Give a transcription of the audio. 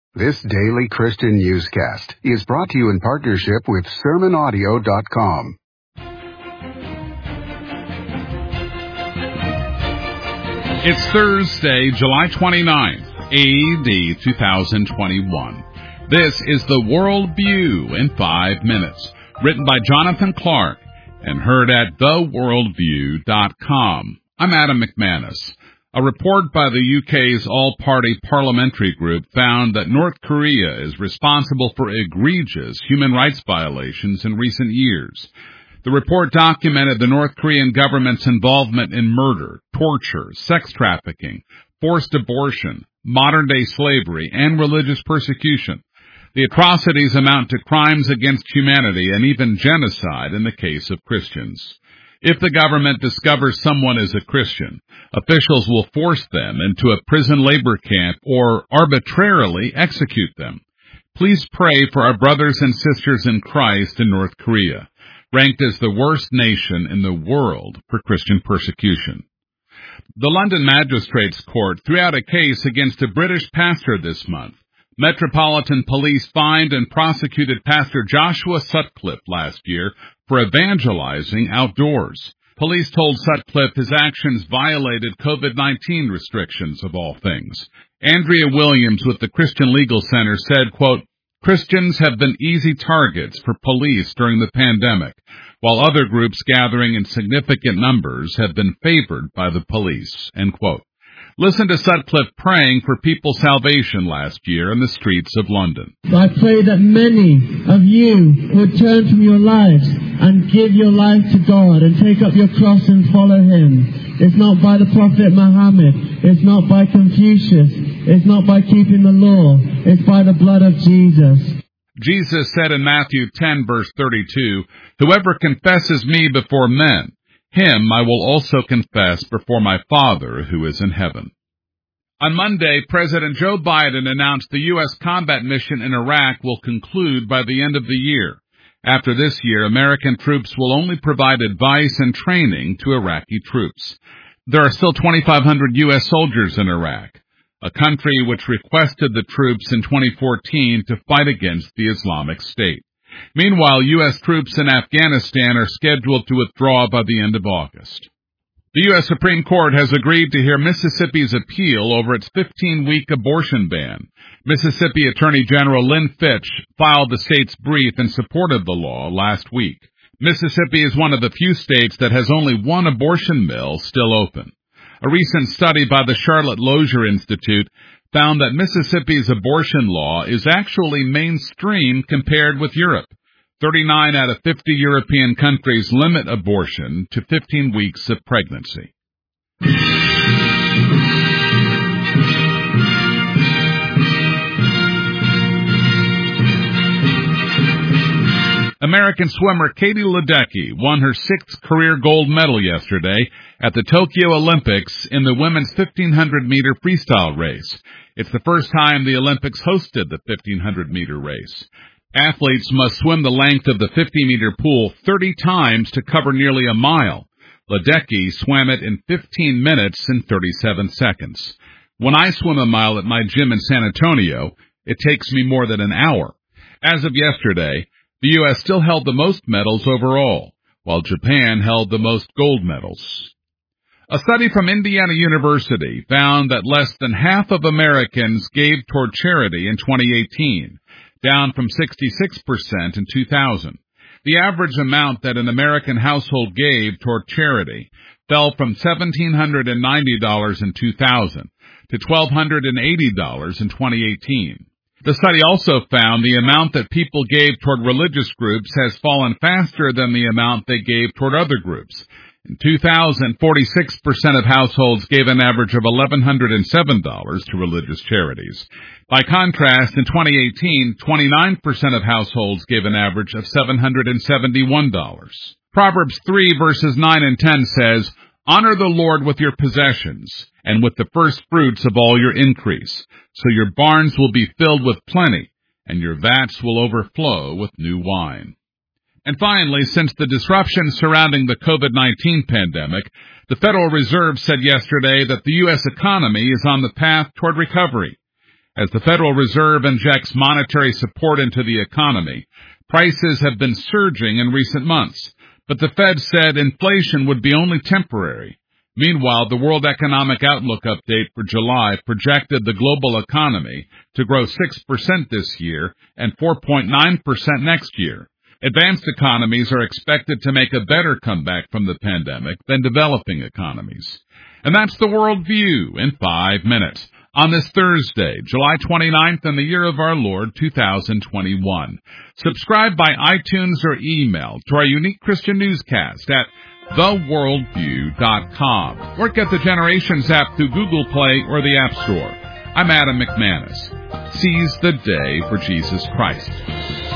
This daily Christian newscast is brought to you in partnership with SermonAudio.com. It's Thursday, July 29th, A.D. 2021. This is the World View in 5 minutes, written by Jonathan Clark and heard at theworldview.com. I'm Adam McManus. A report by the UK's All-Party Parliamentary Group found that North Korea is responsible for egregious human rights violations in recent years. The report documented the North Korean government's involvement in murder, torture, sex trafficking, forced abortion, modern-day slavery, and religious persecution. The atrocities amount to crimes against humanity and even genocide in the case of Christians. If the government discovers someone is a Christian, officials will force them into a prison labor camp or arbitrarily execute them. Please pray for our brothers and sisters in Christ in North Korea, ranked as the worst nation in the world for Christian persecution. The London Magistrates Court threw out a case against a British pastor this month. Metropolitan Police fined and prosecuted Pastor Joshua Sutcliffe last year for evangelizing outdoors. Police told Sutcliffe his actions violated COVID-19 restrictions, of all things. Andrea Williams with the Christian Legal Center said, quote, "Christians have been easy targets for police during the pandemic, while other groups gathering in significant numbers have been favored by the police," end quote. Listen to Sutcliffe praying for people's salvation last year in the streets of London. I pray that many of you would turn from your lives and give your life to God and take up your cross and follow Him. It's not by the Prophet Muhammad. It's not by Confucius. It's not by keeping the law. It's by the blood of Jesus. Jesus said in Matthew 10, verse 32, "Whoever confesses me before men, him I will also confess before my Father who is in heaven." On Monday, President Joe Biden announced the U.S. combat mission in Iraq will conclude by the end of the year. After this year, American troops will only provide advice and training to Iraqi troops. There are still 2,500 U.S. soldiers in Iraq, a country which requested the troops in 2014 to fight against the Islamic State. Meanwhile, U.S. troops in Afghanistan are scheduled to withdraw by the end of August. The U.S. Supreme Court has agreed to hear Mississippi's appeal over its 15-week abortion ban. Mississippi Attorney General Lynn Fitch filed the state's brief in support of the law last week. Mississippi is one of the few states that has only one abortion mill still open. A recent study by the Charlotte Lozier Institute found that Mississippi's abortion law is actually mainstream compared with Europe. 39 out of 50 European countries limit abortion to 15 weeks of pregnancy. American swimmer Katie Ledecky won her 6th career gold medal yesterday at the Tokyo Olympics in the women's 1,500-meter freestyle race. It's the first time the Olympics hosted the 1,500-meter race. Athletes must swim the length of the 50-meter pool 30 times to cover nearly a mile. Ledecky swam it in 15 minutes and 37 seconds. When I swim a mile at my gym in San Antonio, it takes me more than an hour. As of yesterday, the U.S. still held the most medals overall, while Japan held the most gold medals. A study from Indiana University found that less than half of Americans gave toward charity in 2018, down from 66% in 2000. The average amount that an American household gave toward charity fell from $1,790 in 2000 to $1,280 in 2018. The study also found the amount that people gave toward religious groups has fallen faster than the amount they gave toward other groups. In 2000, 46% of households gave an average of $1,107 to religious charities. By contrast, in 2018, 29% of households gave an average of $771. Proverbs 3 verses 9 and 10 says, "Honor the Lord with your possessions and with the first fruits of all your increase, so your barns will be filled with plenty, and your vats will overflow with new wine." And finally, since the disruption surrounding the COVID-19 pandemic, the Federal Reserve said yesterday that the U.S. economy is on the path toward recovery. As the Federal Reserve injects monetary support into the economy, prices have been surging in recent months, but the Fed said inflation would be only temporary. Meanwhile, the World Economic Outlook update for July projected the global economy to grow 6% this year and 4.9% next year. Advanced economies are expected to make a better comeback from the pandemic than developing economies. And that's the World View in 5 minutes on this Thursday, July 29th in the year of our Lord, 2021. Subscribe by iTunes or email to our unique Christian newscast at theworldview.com or get the Generations app through Google Play or the App Store. I'm Adam McManus. Seize the day for Jesus Christ.